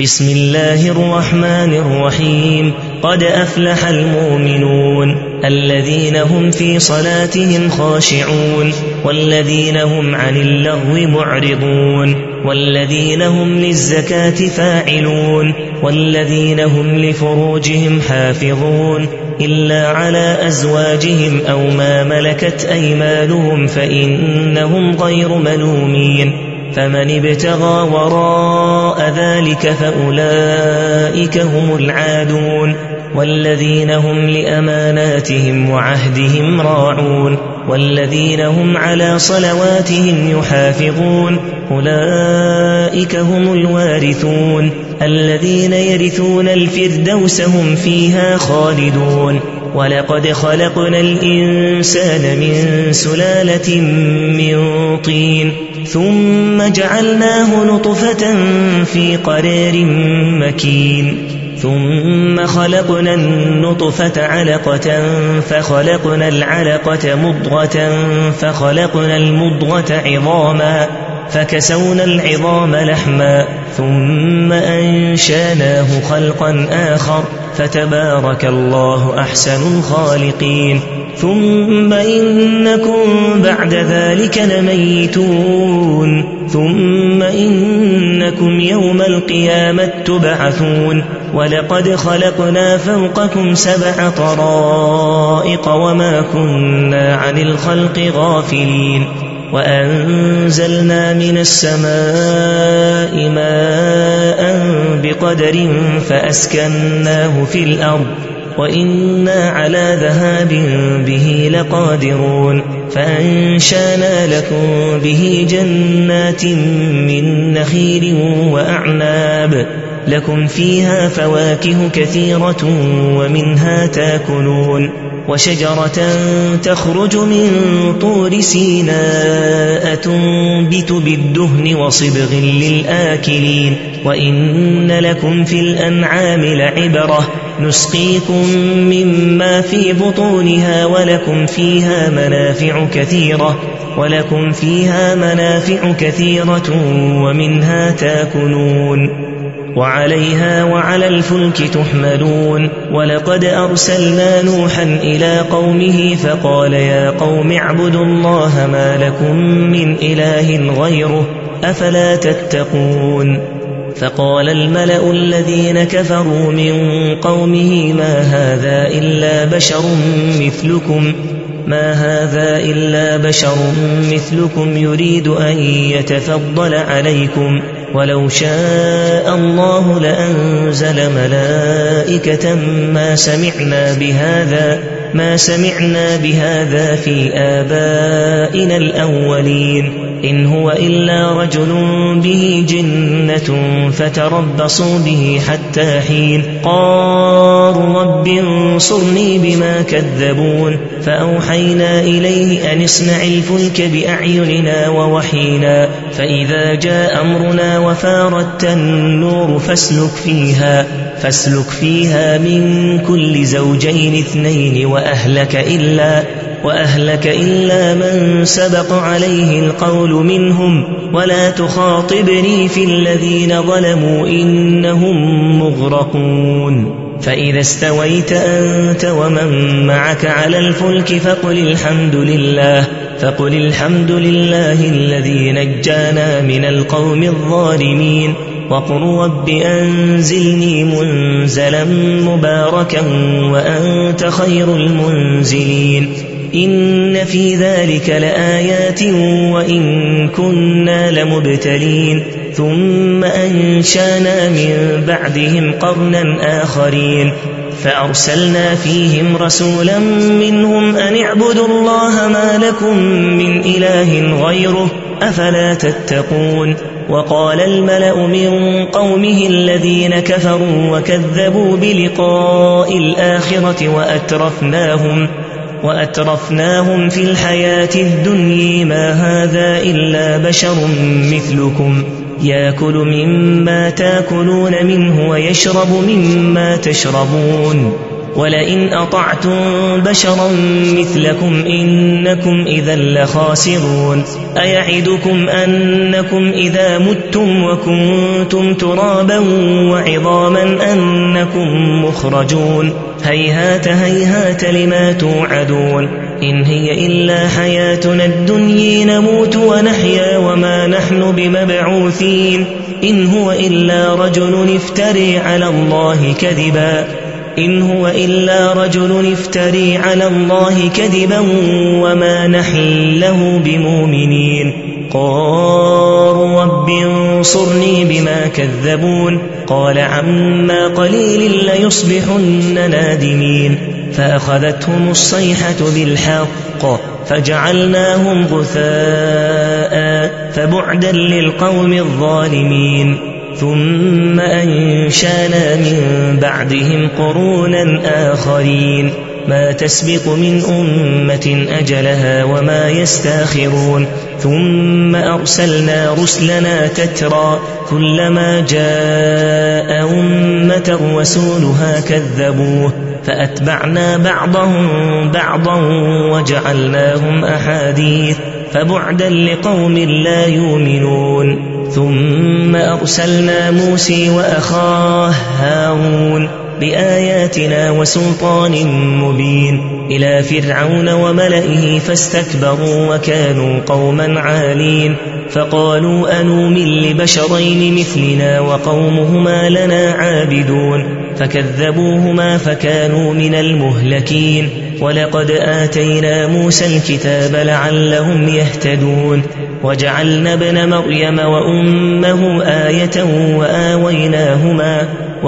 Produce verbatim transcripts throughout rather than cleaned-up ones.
بسم الله الرحمن الرحيم. قد أفلح المؤمنون الذين هم في صلاتهم خاشعون والذين هم عن اللغو معرضون والذين هم للزكاة فاعلون والذين هم لفروجهم حافظون إلا على أزواجهم أو ما ملكت أيمانهم فإنهم غير ملومين. فمن ابتغى وراء ذلك فأولئك هم العادون والذين هم لأماناتهم وعهدهم راعون والذين هم على صلواتهم يحافظون أولئك هم الوارثون الذين يرثون الفردوس هم فيها خالدون. ولقد خلقنا الإنسان من سلالة من طين ثم جعلناه نطفة في قرار مكين ثم خلقنا النطفة علقة فخلقنا العلقة مضغة فخلقنا المضغة عظاما فكسونا العظام لحما ثم أنشاناه خلقا آخر فتبارك الله أحسن الخالقين. ثم إنكم بعد ذلك لميتون ثم إنكم يوم القيامة تبعثون. ولقد خلقنا فوقكم سبع طرائق وما كنا عن الخلق غافلين وأنزلنا من السماء ماء بقدر فأسكناه في الأرض وإنا على ذهاب به لقادرون. فأنشانا لكم به جنات من نخيل وأعناب لكم فيها فواكه كثيرة ومنها تاكلون وشجرة تخرج من طور سيناء تنبت بالدهن وصبغ للآكلين. وإن لكم في الأنعام لعبرة نسقيكم مما في بطونها ولكم فيها منافع كثيرة ولكم فيها منافع كثيرة ومنها تاكلون وعليها وعلى الفلك تحملون. ولقد أرسلنا نوحا إلى قومه فقال يا قوم اعبدوا الله ما لكم من إله غيره أفلا تتقون. فقال الملأ الذين كفروا من قومه ما هذا إلا بشر مثلكم ما هذا إلا بشر مثلكم يريد أن يتفضل عليكم ولو شاء الله لأنزل ملائكة ما سمعنا بهذا ما سمعنا بهذا في آبائنا الأولين إن هو إلا رجل به جنة فتربصوا به حتى حين. قالوا رب انصرني بما كذبون فأوحينا إليه أن اصنع الفلك بأعيننا ووحينا فإذا جاء أمرنا وفارت النور فاسلك فيها فاسلك فيها من كل زوجين اثنين وأهلك إلا وأهلك إلا من سبق عليه القول منهم ولا تخاطبني في الذين ظلموا إنهم مغرقون. فإذا استويت أنت ومن معك على الفلك فقل الحمد لله فقل الحمد لله الذي نجانا من القوم الظالمين وقل رب أنزلني منزلا مباركا وأنت خير المنزلين. إن في ذلك لآيات وإن كنا لمبتلين. ثم أنشانا من بعدهم قرنا آخرين فأرسلنا فيهم رسولا منهم أن اعبدوا الله ما لكم من إله غيره أفلا تتقون. وقال الملأ من قومه الذين كفروا وكذبوا بلقاء الآخرة وأترفناهم وأترفناهم في الحياة الدنيا ما هذا إلا بشر مثلكم يأكل مما تأكلون منه ويشرب مما تشربون ولئن أطعتم بشرا مثلكم إنكم إذا لخاسرون أيعدكم أنكم إذا متم وكنتم ترابا وعظاما أنكم مخرجون هيهات هيهات لما توعدون إن هي إلا حياتنا الدنيا نموت ونحيا وما نحن بمبعوثين إن هو إلا رجل افتري على الله كذبا إن هو إلا رجل افتري على الله كذبا وما نحن له بمؤمنين قالوا رب انصرني بما كذبون قال عما قليل ليصبحن نادمين فأخذتهم الصيحة بالحق فجعلناهم غثاء فبعدا للقوم الظالمين ثم أنشانا من بعدهم قرونا آخرين ما تسبق من أمة أجلها وما يستاخرون ثم أرسلنا رسلنا تترى كلما جاء أمة رسولها كذبوه فأتبعنا بعضهم بعضا وجعلناهم أحاديث فبعدا لقوم لا يؤمنون ثم أرسلنا موسى وأخاه هارون بآياتنا وسلطان مبين إلى فرعون وملئه فاستكبروا وكانوا قوما عالين فقالوا أنؤمن لبشرين مثلنا وقومهما لنا عابدون فكذبوهما فكانوا من المهلكين ولقد آتينا موسى الكتاب لعلهم يهتدون وجعلنا ابن مريم وأمه آية وآويناهما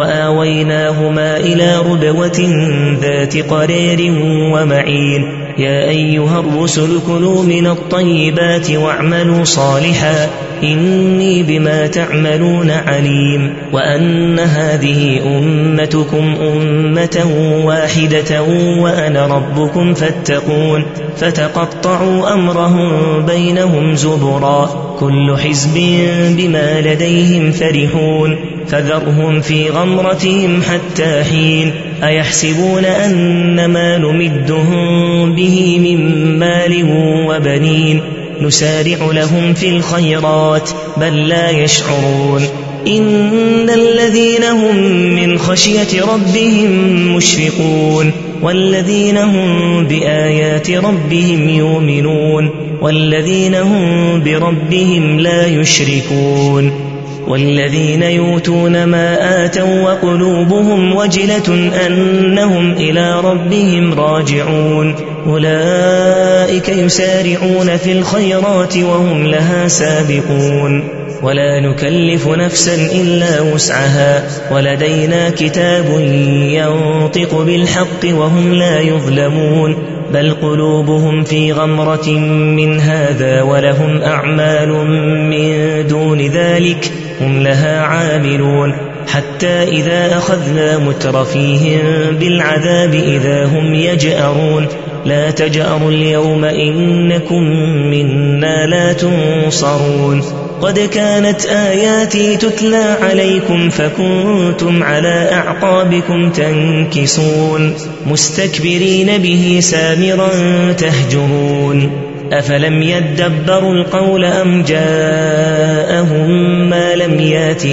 وآويناهما إلى ربوة ذات قرير ومعين يا أيها الرسل كلوا من الطيبات واعملوا صالحا إني بما تعملون عليم وأن هذه أمتكم أمة واحدة وأنا ربكم فاتقون فتقطعوا أمرهم بينهم زبرا كل حزب بما لديهم فرحون فذرهم في غمرتهم حتى حين أيحسبون أن ما نمدهم به من مال وبنين نسارع لهم في الخيرات بل لا يشعرون إن الذين هم من خشية ربهم مشفقون والذين هم بآيات ربهم يؤمنون والذين هم بربهم لا يشركون والذين يؤتون ما آتوا وقلوبهم وجلة أنهم إلى ربهم راجعون أولئك يسارعون في الخيرات وهم لها سابقون ولا نكلف نفسا إلا وسعها ولدينا كتاب ينطق بالحق وهم لا يظلمون بل قلوبهم في غمرة من هذا ولهم أعمال من دون ذلك هم لها عاملون حتى إذا أخذنا مترفيهم بالعذاب إذا هم يجأرون لا تجأروا اليوم إنكم منا لا تنصرون قد كانت آياتي تتلى عليكم فكنتم على أعقابكم تنكصون مستكبرين به سامرا تهجرون أفلم يدبروا القول أم جاءهم ما لم يات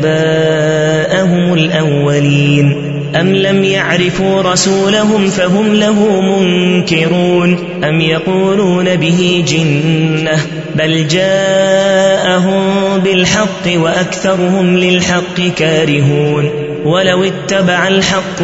آباءهم الأولين أم لم يعرفوا رسولهم فهم له منكرون أم يقولون به جنة بل جاءهم بالحق وأكثرهم للحق كارهون ولو اتبع الحق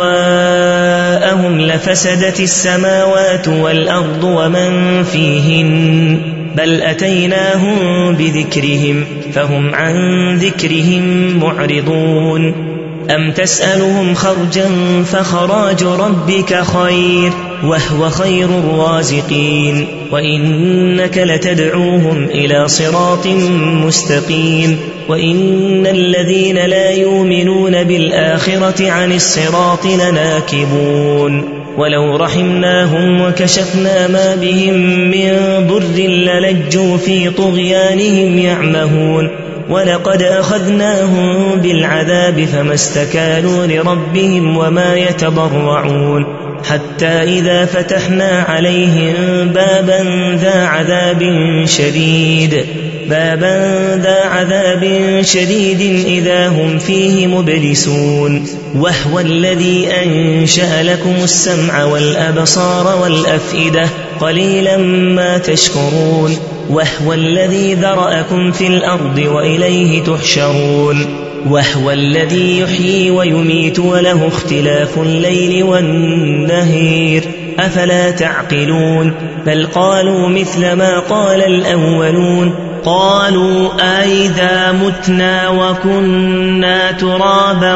أهواءهم لفسدت السماوات والأرض ومن فيهن بل أتيناهم بذكرهم فهم عن ذكرهم معرضون أم تسألهم خرجا فخراج ربك خير وهو خير الرازقين وإنك لتدعوهم إلى صراط مستقيم وإن الذين لا يؤمنون بالآخرة عن الصراط لناكبون ولو رحمناهم وكشفنا ما بهم من ضر للجوا في طغيانهم يعمهون ولقد أخذناهم بالعذاب فما استكانوا لربهم وما يتضرعون حتى إذا فتحنا عليهم بابا ذا عذاب شديد بابا ذا عذاب شديد إذا هم فيه مبلسون وهو الذي أنشأ لكم السمع والأبصار والأفئدة قليلا ما تشكرون وهو الذي ذرأكم في الأرض وإليه تحشرون وهو الذي يحيي ويميت وله اختلاف الليل والنهير أفلا تعقلون بل قالوا مثل ما قال الأولون قالوا أئذا متنا وكنا ترابا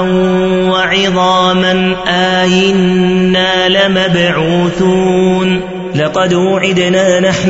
وعظاما أئنا لمبعوثون لقد وعدنا نحن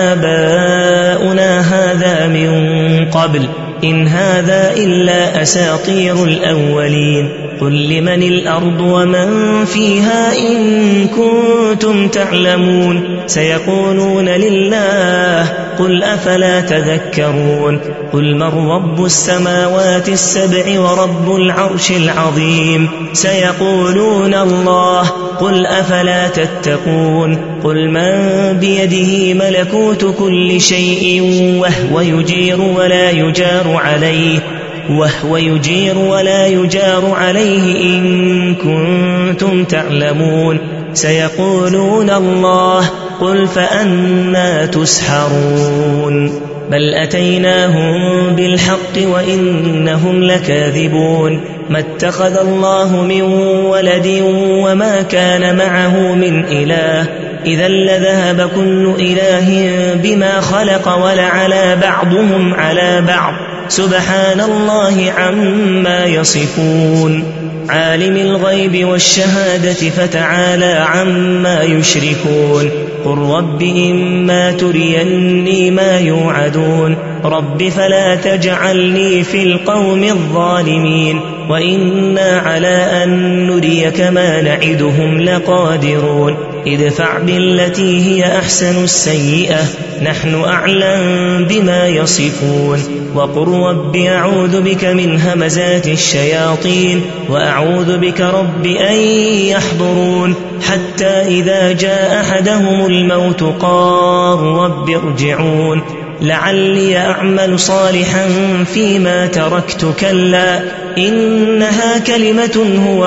وآباؤنا هذا من قبل إن هذا إلا أساطير الأولين قل لمن الأرض ومن فيها إن كنتم تعلمون سيقولون لله قل أفلا تذكرون قل من رب السماوات السبع ورب العرش العظيم سيقولون الله قل أفلا تتقون قل من بيده ملكوت كل شيء وهو يجير ولا يجار عليه وهو يجير ولا يجار عليه إن كنتم تعلمون سيقولون الله قل فأنى تسحرون بل أتيناهم بالحق وإنهم لكاذبون ما اتخذ الله من ولد وما كان معه من إله إذا لذهب كل إله بما خلق ولعلى بعضهم على بعض سبحان الله عما يصفون عالم الغيب والشهادة فتعالى عما يشركون قل رب إما تريني ما يوعدون رب فلا تجعلني في القوم الظالمين وإنا على أن نريك ما نعدهم لقادرون ادفع بالتي هي أحسن السيئة نحن أعلم بما يصفون وقل رب أعوذ بك من همزات الشياطين وأعوذ بك رب أن يحضرون حتى إذا جاء أحدهم الموت قال رب ارجعون لعلي أعمل صالحا فيما تركت كلا إنها كلمة هو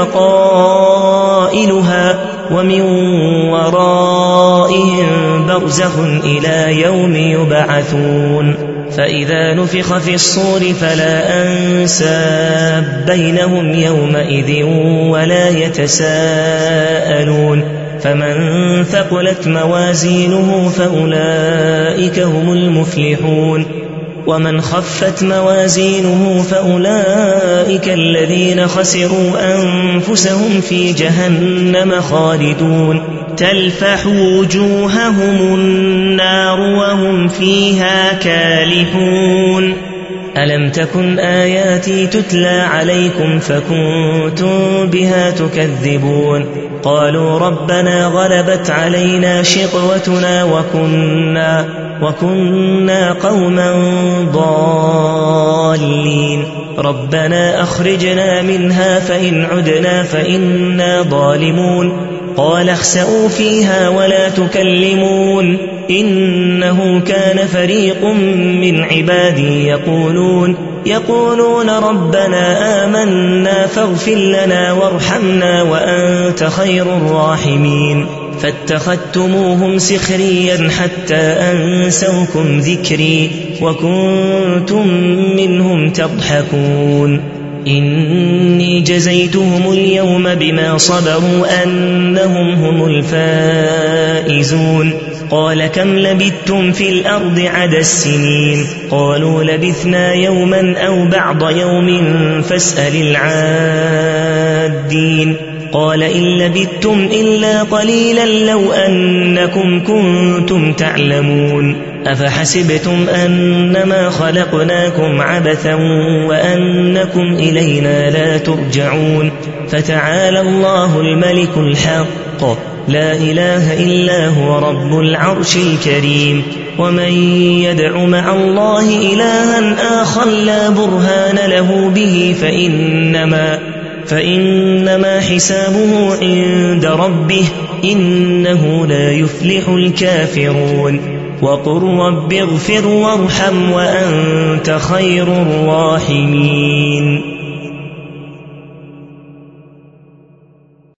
قائلها ومن ورائهم برزخ إلى يوم يبعثون فإذا نفخ في الصور فلا أنساب بينهم يومئذ ولا يتساءلون فمن ثقلت موازينه فأولئك هم المفلحون ومن خفت موازينه فأولئك الذين خسروا أنفسهم في جهنم خالدون تلفح وجوههم النار وهم فيها كالحون ألم تكن آياتي تتلى عليكم فكنتم بها تكذبون قالوا ربنا غلبت علينا شقوتنا وكنا وكنا قوما ضالين ربنا أخرجنا منها فإن عدنا فإنا ظالمون قال اخسئوا فيها ولا تكلمون إنه كان فريق من عبادي يقولون يقولون ربنا آمنا فاغفر لنا وارحمنا وأنت خير الراحمين فاتخذتموهم سخريا حتى أنسوكم ذكري وكنتم منهم تضحكون إني جزيتهم اليوم بما صبروا أنهم هم الفائزون قال كم لبثتم في الأرض عدد السنين قالوا لبثنا يوما أو بعض يوم فاسأل العادين قال إن لبثتم إلا قليلا لو أنكم كنتم تعلمون أفحسبتم أنما خلقناكم عبثا وأنكم إلينا لا ترجعون فتعالى الله الملك الحق لا إله إلا هو رب العرش الكريم ومن يدع مع الله إلها آخر لا برهان له به فإنما, فإنما حسابه عند ربه إنه لا يفلح الكافرون وقل رب اغفر وارحم وأنت خير الراحمين